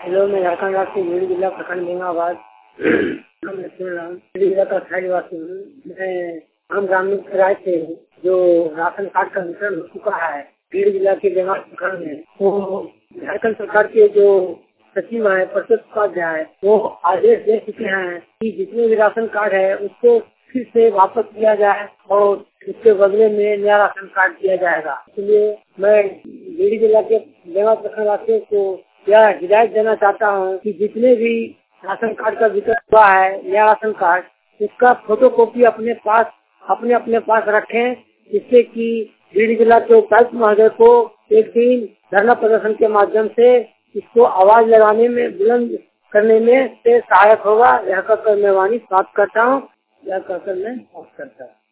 Hello, मैं झारखंड राज्य के भिंड जिला प्रखंड बेंगाबाद जिला का स्थायी निवासी हूँ। मैं आम ग्रामीण समुदाय से हूँ। जो राशन कार्ड का वितरण हो चुका है भिंड जिला के बेंगाबाद प्रखंड में, वो झारखंड सरकार के जो सचिव है प्रत्युष उपाध्याय, वो आदेश दे चुके हैं कि जितने भी राशन कार्ड है उसको फिर से वापस किया जाए और उसके बदले में नया राशन कार्ड दिया जाएगा। इसलिए मैं भिंड जिला के बेंगाबाद प्रखंड वासियों को यह हिदायत देना चाहता हूँ कि जितने भी राशन कार्ड का वितरण हुआ है नया राशन कार्ड, उसका फोटोकॉपी अपने पास रखें, जिससे कि भिंड जिला के उपायुक्त महोदय को एक दिन धरना प्रदर्शन के माध्यम से इसको आवाज लगाने में, बुलंद करने में से सहायक होगा। यह कहकर मैं वाणी समाप्त करता हूँ।